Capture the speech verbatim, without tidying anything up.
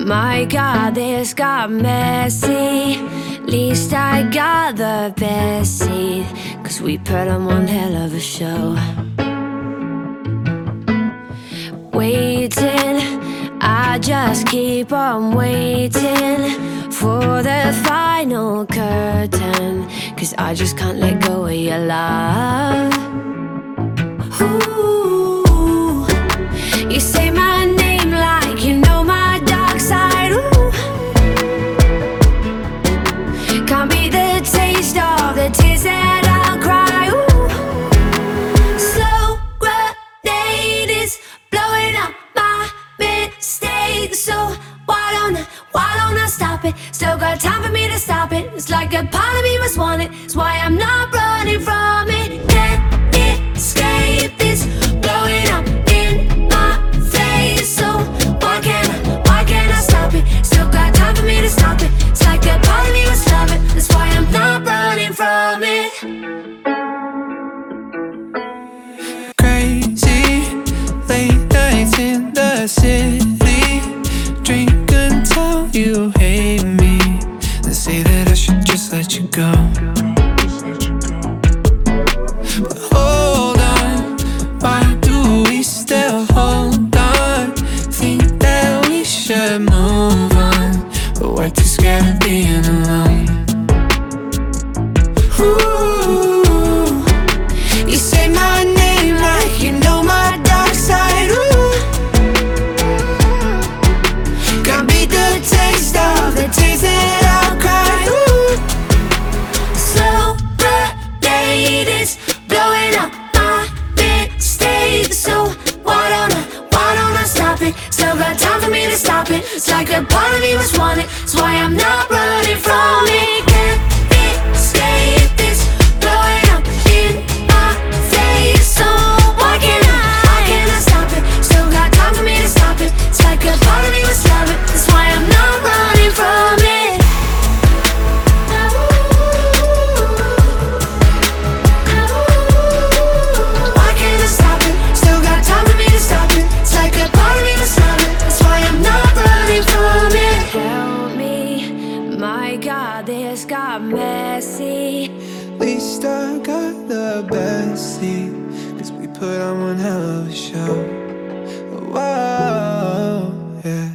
My God, this got messy. Least I got the best seat, 'cause we put on one hell of a show. Waiting, I just keep on waiting for the final curtain, 'cause I just can't let go of your love. Ooh, you say my name like you know my dark side. Ooh, can't be the taste of the tears that I'll cry. Ooh, slow grenade is blowing up my mistakes, so why don't I, why don't I stop it? Still got time for me to stop it. It's like a part of me must want it. It's why I'm not running from it. Can't escape this blowing up in my face, so why can't I, why can't I stop it? Still got time for me to stop it. It's like a part of me must love it. That's why I'm not running from it. Crazy late nights in the city, drink until you hate me, then say that I should just let you go. But hold on, why do we still hold on? Think that we should move on, but we're too scared of being alone. Ooh, you say my name like you know my dark side. Ooh, can't beat the taste of the tears that I'll cry. Ooh, Slow grenade is blowing up my mistakes, so why don't I, why don't I stop it? Still got time for me to stop it. It's like a part of me must want it. It's why I'm not running from it. Can't escape this blowing up in my face, so why can't I, why can't I stop it? Still got time for me to stop it. It's like a part of me must love it. That's why I'm not running from it. Why can't I stop it? Still got time for me to stop it. It's like a part of me must love it. That's why I'm not running from it. Help me, my God, this got messy. least I got the best seat, 'cause we put on one hell of a show. Whoa, yeah.